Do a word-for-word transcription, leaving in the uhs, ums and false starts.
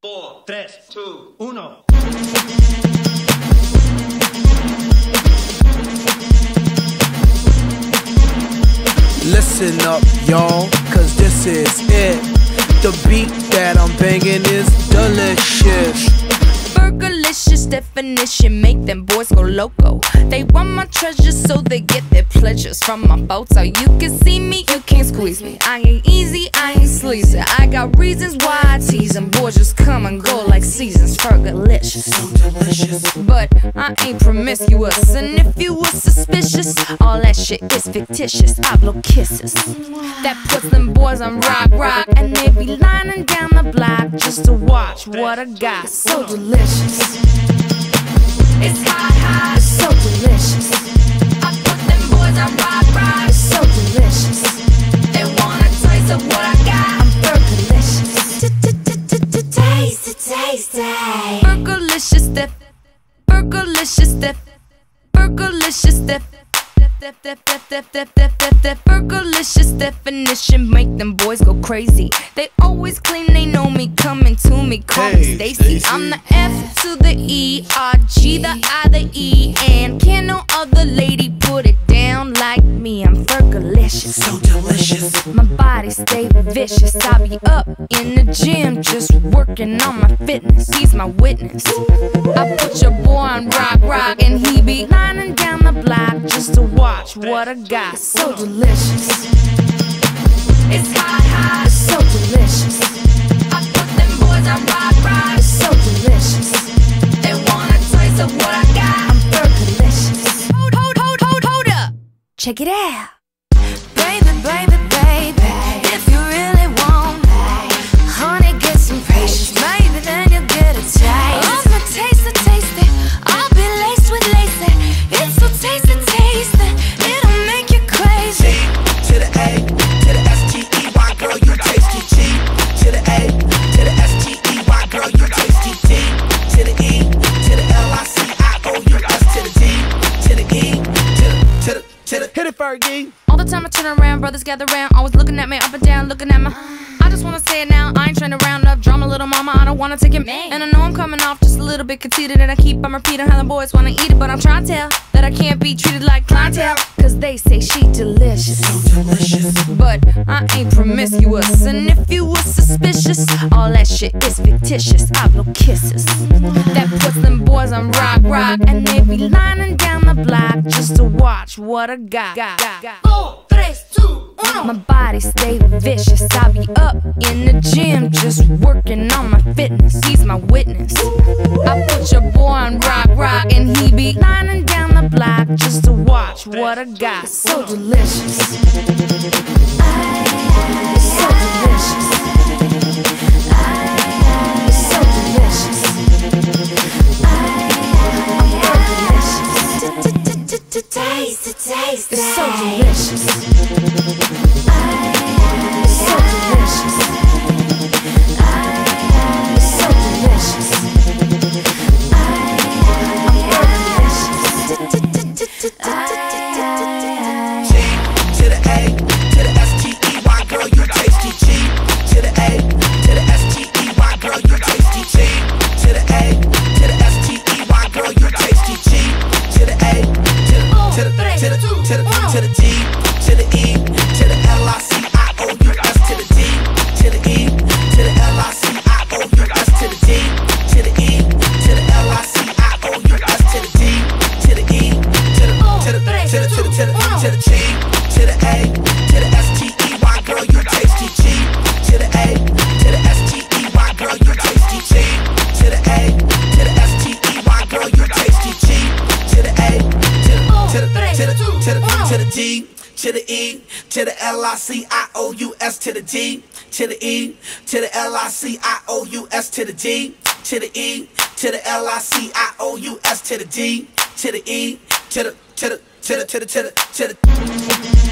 four, tres, two, uno. Listen up, y'all, cause this is it. The beat that I'm banging is delicious. Burgerlicious definition, make them boys go loco. They want my treasures so they get their pleasures from my photo. You can see me, you can't squeeze me. I ain't easy, I ain't sleazy. I got reasons why I tease them. Boys just come and go like seasons. Burgerlicious, so delicious. But I ain't promiscuous, and if you were suspicious, all that shit is fictitious. I blow kisses that puts them boys on rock, rock, and they be lining down the block just to watch what I got. So delicious. It's hot, hot, it's so delicious. I put them boys on rock, rock, it's so delicious. They want a taste of what I got. I'm burgerlicious. Taste it, taste it. Burgerlicious def, burgerlicious def, burgerlicious def. Burgerlicious definition, make them boys go crazy. They always claim they know me, coming to me, call Hey, me Stacy. Stacy. I'm the F to the E, R, G, the I, the E, and can no other lady put it down like me. I'm Burgerlicious, So delicious. my body stay vicious. I be up in the gym just working on my fitness. He's my witness. I put your boy on rock, rock, and he be lining down the block just to watch what I got. So delicious. It's hot, hot, it's so delicious. I put them boys on rock, rock, it's so delicious. They want a taste of what I got. I'm Burgerlicious. Hold, hold, hold, hold, hold up. Check it out. Baby, baby, baby, if you really want me, honey, get some precious. Maybe then you'll get a taste. I'm the taste, taste it. I'll be laced with lace. It's so tasty, tasty. It'll make you crazy. G to the A, to the S T E Y, girl, you tasty. G to the A, to the S T E Y, girl, you tasty. D to the E, to the L I C I O U S, to the D, to the E, to the, to the, to the. Hit it, Fergie. All the time I turn around, brothers gather round, always looking at me up and down, looking at my. I just wanna say it now, I ain't trying to round up drama, little mama, I don't wanna take it. And I know I'm coming off just a little bit conceited, and I keep on repeating how the boys wanna eat it, but I'm trying to tell that I can't be treated like clientele, cause they say she delicious. So delicious. But I ain't promiscuous, and if you were suspicious, all that shit is fictitious. I blow kisses that puts them boys on rock, rock, and they be lining down the block just to watch what I got. Four, tres, two, uno. My body stay vicious. I be up in the gym just working on my fitness. He's my witness. I put your boy on rock, rock, and he be lining down the block just to watch what I got. So delicious. It's so delicious. It's so delicious. I'm Burgerlicious. Taste it, taste it. It's so delicious. It's so delicious. It's so delicious. I'm Burgerlicious. G to the A, to the S T E Y, girl, you tasty. G to the A, to the S T E Y, girl, you tasty. G to the A, to the S T E Y, girl, you tasty. G to the A, to the, to the, to the, to the, to the D, to the E, to the L I C I O U S, to the D, to the E, to the L I C I O U S, to the D, to the E, to the L I C I O U S, to the D, to the E, to the, to the, to the, to the, to the, to the G, to the A, to the S T E Y, girl, you tasty. G to the A, to the S T E Y, girl, you tasty. G to the A, to the S T E Y, girl, you tasty. G to the A, to the, to the, to the, to the, to the D, to the E, to the L I C I O U S, to the D, to the E, to the L I C I O U S, to the D, to the E, to the L I C I O U S, to the D, to the E, to the, to the, to the, to the, to the, to the.